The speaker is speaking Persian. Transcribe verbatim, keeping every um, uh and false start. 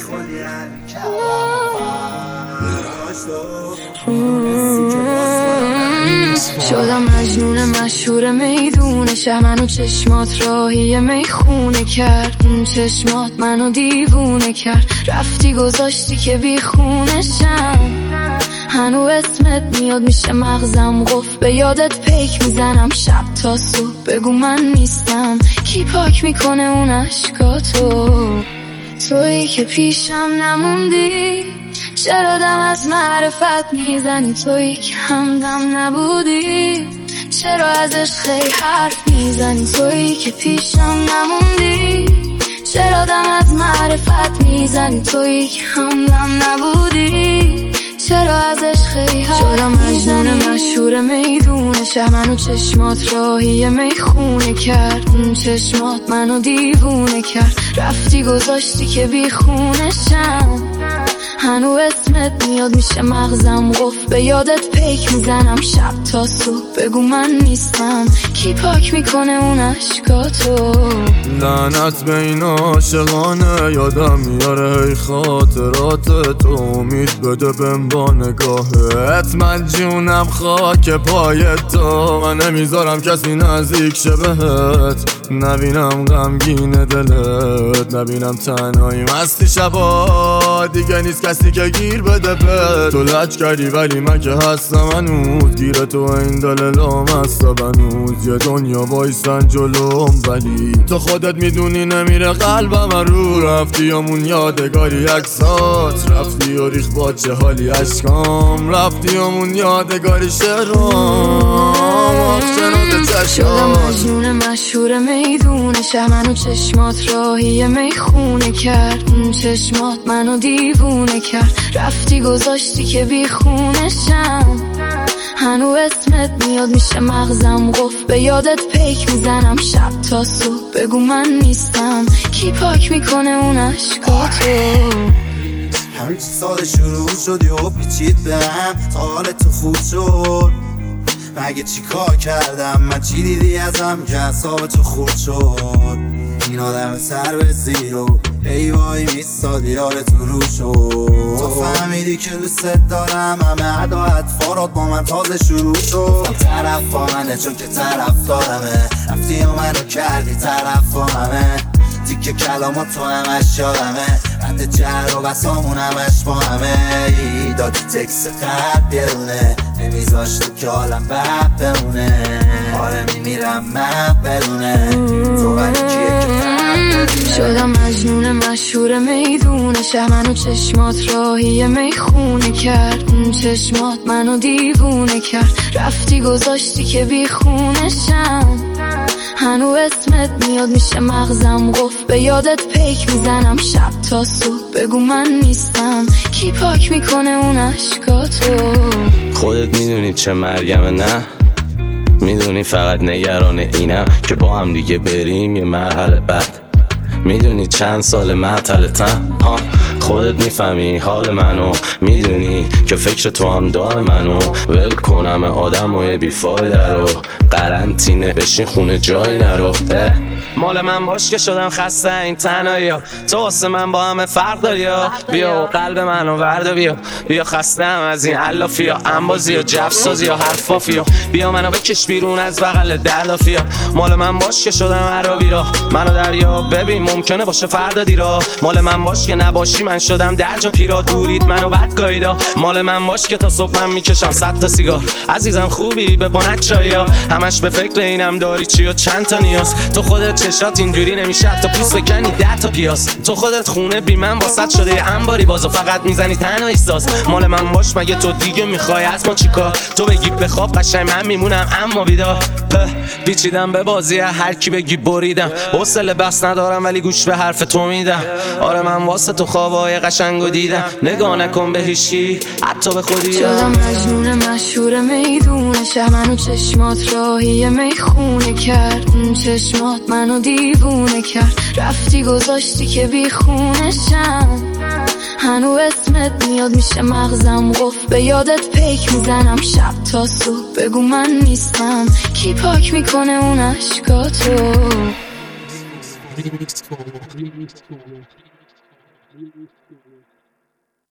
خودی شدم مجنون مشهور میدون شهر، منو چشمات راهی میخونه کرد. این چشمات منو دیوونه کرد، رفتی گذاشتی که بی خونشم. هنو اسمت میاد میشه مغزم قفل، به یادت پیک میزنم شب تا صبح. بگو من نیستم، کی پاک میکنه اون عشقاتو؟ تویی که پیشم نموندی، چرا دم از معرفت میزنی؟ تویی که همدم نبودی، چرا ازش خیلی حرف میزنی؟ تویی که پیشم نموندی، چرا دم از معرفت میزنی؟ تویی که همدم نبودی، چرا ازش خیلی حرف شدم مجنون مشهور میدون شهر، منو چشمات راهی میخونه کرد. این چشمات منو دیوونه کرد، رفتی گذاشتی که بی خونشم. هنو اسمت میاد میشه مغزم قفل، به یادت پیک میزنم شب تا صبح. بگو من نیستم، کی پاک میکنه اون عشقاتو؟ لعنت به این عاشقانه، یادم میاره ای خاطرات تو. امید بده بهم با نگاهت، من جونم خاک پای تو. من نمیذارم کسی نزدیک شه بهت، نبینم غمگین دلت، نبینم تنهایی مستی شبا. دیگه نیست کسی که گیر بده به تو. لج کردی ولی من که هستم هنوز، گیر تو این دل لامسته بنوز. یه دنیا بایستن جلوم ولی تو خودت میدونی نمیره قلبم رو. رفتی همون یادگاری عکسات، رفتی و ریخ با چه حالی عشقام، رفتی همون یادگاری شرام شناده شدم چشمات. مجنون مشهور میدون شهر، منو چشمات راهی میخونه کرد. این چشمات منو دیوونه کرد، رفتی گذاشتی که بی خونشم. هنو اسمت میاد میشه مغزم قفل، به یادت پیک میزنم شب تا صبح. بگو من نیستم، کی پاک میکنه اون عشقاتو؟ همین چی سال شروع شدی و پیچید به هم، تا حال تو خوب شد. مگه چی کار کردم من، چی دیدی ازم که اعصاب تو خورد شد؟ این آدم سر به زیرو ای وای میستاد یار تو رو شد. تو فهمیدی که دوست دارم، همه عدا اطفارات با من تازه شروع شد. طرف با منه چون که طرف دارمه، رفتی و منو کردی طرف با همه. تیکه کلامات تو همش یادمه، رد جر و بسامون همش با همه. دادی تکس خط بیرونه، نمیذاشت تو که حالم بد بمونه. آره میمیرم من بدونه تو ولی کیه که شدم مجنون مشهور میدون شهر، منو چشمات راهی میخونه کرد. این چشمات منو دیوونه کرد، رفتی گذاشتی که بی خونشم. هنو اسمت میاد میشه مغزم قفل، به یادت پیک میزنم شب تا صبح. بگو من نیستم، کی پاک میکنه اون عشقاتو؟ خودت میدونی چه مرگمه نه؟ میدونی فقط نگران اینم که با هم دیگه بریم یه مرحله بعد. میدونی چند سال معطلتم ها، خودت میفهمی حال منو، میدونی که فکر تو هم دار منو. ول کنم آدم و یه بیفایده رو، قرنطینه بشین خونه جای نرو. مال من باش که شدم خسته این تنهایی ها، تو واسه من با همه فرق داری ها. بیا و قلب منو ورده بیا، بیا خستم از این علافی ها، انبازی ها جفسازی ها حرفافی ها. بیا منو بکش بیرون از بغل دلافی ها. مال من باش که شدم عربی را، منو دریا ببین ممکنه باشه فردا دیرا. مال من باش که نباشی من شدم در جا پیرا، دورید منو بدگاهیدا. مال من باش که تا صبح من میکشم صد تا سیگار. عزیزم خوبی به بانک چایا، همش به فکر اینم داری چی و چند تا نیاز. تو خودت چشات اینجوری نمیشه تا پوست بکنی ده تا پیاز. تو خودت خونه بی من واسط شده یه انباری، بازو فقط میزنی تنها ایستاز. مال من باش مگه تو دیگه میخوای از ما چیکار؟ تو بگی بخواب قشنگ من میمونم اما بیدار. پیچیدم به بازی هر کی بگی بریدم، حوصله بس ندارم ولی گوش به حرف تو میدم. آره من واسه تو خوابای قشنگو دیدم، نگاه نکن به هیچکی حتی به خودی. شدم مجنون مشهور میدون شهر، منو چشمات راهی میخونه کرد. این چشمات منو دیوونه کرد، رفتی گذاشتی که بی خونشم. هنو اسمت میاد میشه مغزم قفل، به یادت پیک میزنم شب تا صبح. بگو من نیستم، کی پاک میکنه اون عشقاتو؟ یه عشقیه.